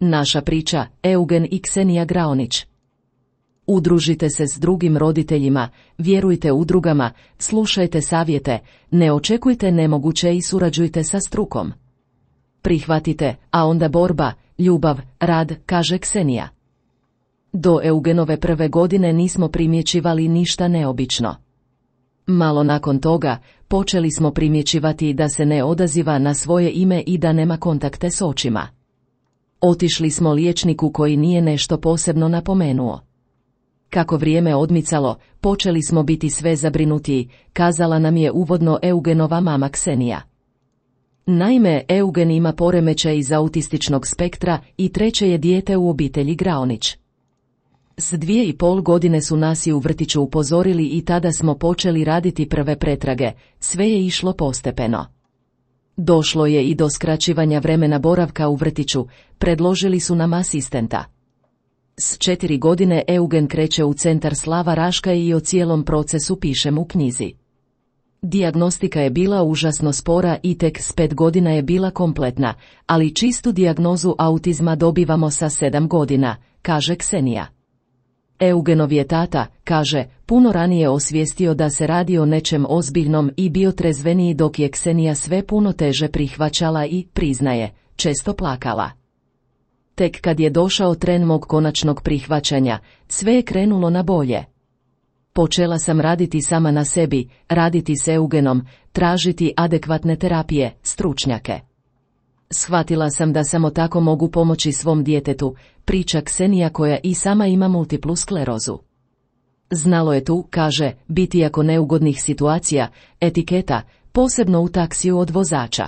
Naša priča, Eugen i Ksenija Graonić. Udružite se s drugim roditeljima, vjerujte udrugama, slušajte savjete, ne očekujte nemoguće i surađujte sa strukom. Prihvatite, a onda borba, ljubav, rad, kaže Ksenija. Do Eugenove prve godine nismo primjećivali ništa neobično. Malo nakon toga, počeli smo primjećivati da se ne odaziva na svoje ime i da nema kontakte s očima. Otišli smo liječniku koji nije nešto posebno napomenuo. Kako vrijeme odmicalo, počeli smo biti sve zabrinutiji, kazala nam je uvodno Eugenova mama Ksenija. Naime, Eugen ima poremećaj iz autističnog spektra i treće je dijete u obitelji Graonić. S 2,5 godine su nas i u vrtiću upozorili i tada smo počeli raditi prve pretrage, sve je išlo postepeno. Došlo je i do skraćivanja vremena boravka u vrtiću, predložili su nam asistenta. S 4 godine Eugen kreće u centar Slava Raškaj i o cijelom procesu pišem u knjizi. Dijagnostika je bila užasno spora i tek s 5 godina je bila kompletna, ali čistu dijagnozu autizma dobivamo sa 7 godina, kaže Ksenija. Eugenov je tata, kaže, puno ranije osvijestio da se radi o nečem ozbiljnom i bio trezveniji dok je Ksenija sve puno teže prihvaćala i, priznaje, često plakala. Tek kad je došao tren mog konačnog prihvaćanja, sve je krenulo na bolje. Počela sam raditi sama na sebi, raditi s Eugenom, tražiti adekvatne terapije, stručnjake. Shvatila sam da samo tako mogu pomoći svom djetetu, priča Ksenija koja i sama ima multiplu sklerozu. Znalo je tu, kaže, biti jako neugodnih situacija, etiketa, posebno u taksiju od vozača.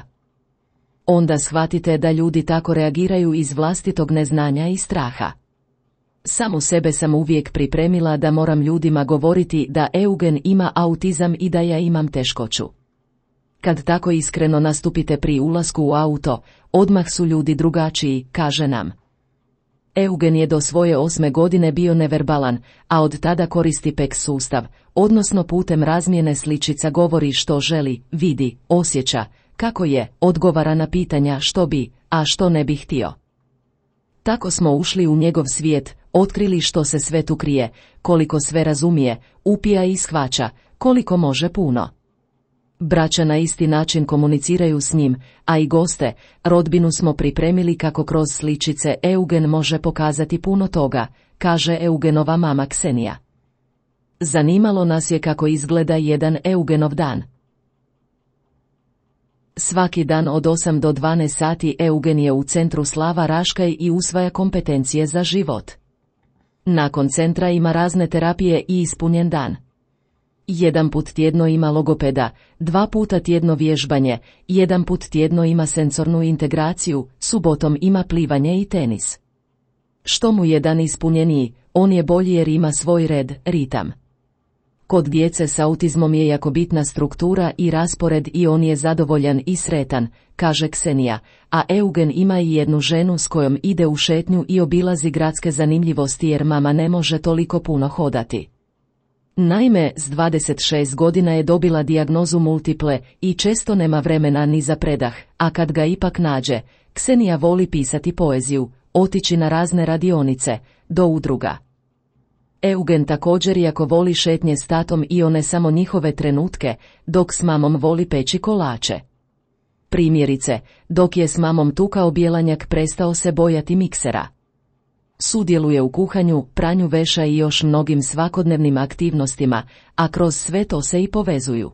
Onda shvatite da ljudi tako reagiraju iz vlastitog neznanja i straha. Samu sebe sam uvijek pripremila da moram ljudima govoriti da Eugen ima autizam i da ja imam teškoću. Kad tako iskreno nastupite pri ulasku u auto, odmah su ljudi drugačiji, kaže nam. Eugen je do svoje 8. godine bio neverbalan, a od tada koristi PEC sustav, odnosno putem razmjene sličica govori što želi, vidi, osjeća, kako je, odgovara na pitanja što bi, a što ne bi htio. Tako smo ušli u njegov svijet, otkrili što se sve tu krije, koliko sve razumije, upija i shvaća, koliko može puno. Braća na isti način komuniciraju s njim, a i goste, rodbinu smo pripremili kako kroz sličice Eugen može pokazati puno toga, kaže Eugenova mama Ksenija. Zanimalo nas je kako izgleda jedan Eugenov dan. Svaki dan od 8 do 12 sati Eugen je u centru Slava Raškaj i usvaja kompetencije za život. Nakon centra ima razne terapije i ispunjen dan. 1 put tjedno ima logopeda, 2 puta tjedno vježbanje, 1 put tjedno ima sensornu integraciju, subotom ima plivanje i tenis. Što mu je dan ispunjeniji, on je bolji jer ima svoj red, ritam. Kod djece s autizmom je jako bitna struktura i raspored i on je zadovoljan i sretan, kaže Ksenija, a Eugen ima i jednu ženu s kojom ide u šetnju i obilazi gradske zanimljivosti jer mama ne može toliko puno hodati. Naime, s 26 godina je dobila dijagnozu multiple i često nema vremena ni za predah, a kad ga ipak nađe, Ksenija voli pisati poeziju, otići na razne radionice, do udruga. Eugen također jako voli šetnje s tatom i one samo njihove trenutke, dok s mamom voli peći kolače. Primjerice, dok je s mamom tukao bjelanjak prestao se bojati miksera. Sudjeluje u kuhanju, pranju veša i još mnogim svakodnevnim aktivnostima, a kroz sve to se i povezuju.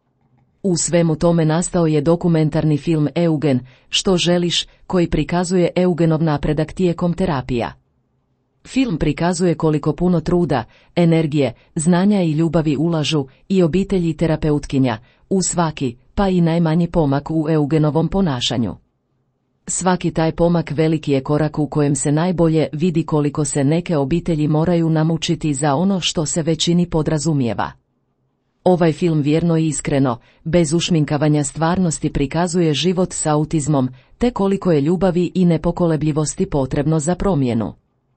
U svemu tome nastao je dokumentarni film Eugen, Što želiš, koji prikazuje Eugenov napredak tijekom terapija. Film prikazuje koliko puno truda, energije, znanja i ljubavi ulažu i obitelji i terapeutkinja, u svaki, pa i najmanji pomak u Eugenovom ponašanju. Svaki taj pomak veliki je korak u kojem se najbolje vidi koliko se neke obitelji moraju namučiti za ono što se većini podrazumijeva. Ovaj film vjerno i iskreno, bez ušminkavanja stvarnosti prikazuje život s autizmom, te koliko je ljubavi i nepokolebljivosti potrebno za promjenu.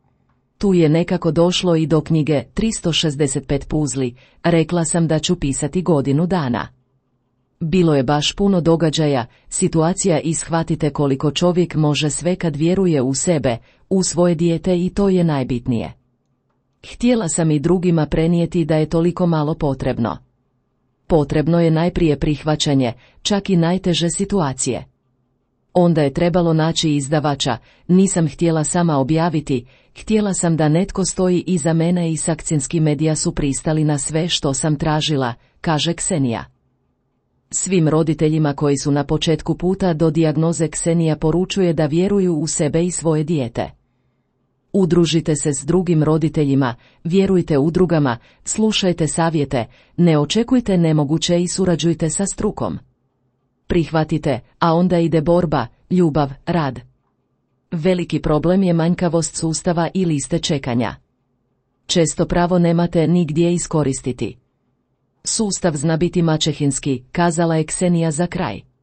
Tu je nekako došlo i do knjige 365 puzli, rekla sam da ću pisati godinu dana. Bilo je baš puno događaja, situacija i shvatite koliko čovjek može sve kad vjeruje u sebe, u svoje dijete i to je najbitnije. Htjela sam i drugima prenijeti da je toliko malo potrebno. Potrebno je najprije prihvaćanje, čak i najteže situacije. Onda je trebalo naći izdavača, nisam htjela sama objaviti, htjela sam da netko stoji iza mene i Sakcinski medija su pristali na sve što sam tražila, kaže Ksenija. Svim roditeljima koji su na početku puta do dijagnoze Ksenija poručuje da vjeruju u sebe i svoje dijete. Udružite se s drugim roditeljima, vjerujte udrugama, slušajte savjete, ne očekujte nemoguće i surađujte sa strukom. Prihvatite, a onda ide borba, ljubav, rad. Veliki problem je manjkavost sustava i liste čekanja. Često pravo nemate nigdje iskoristiti. Sustav zna biti maćehinski, kazala je Ksenija za kraj.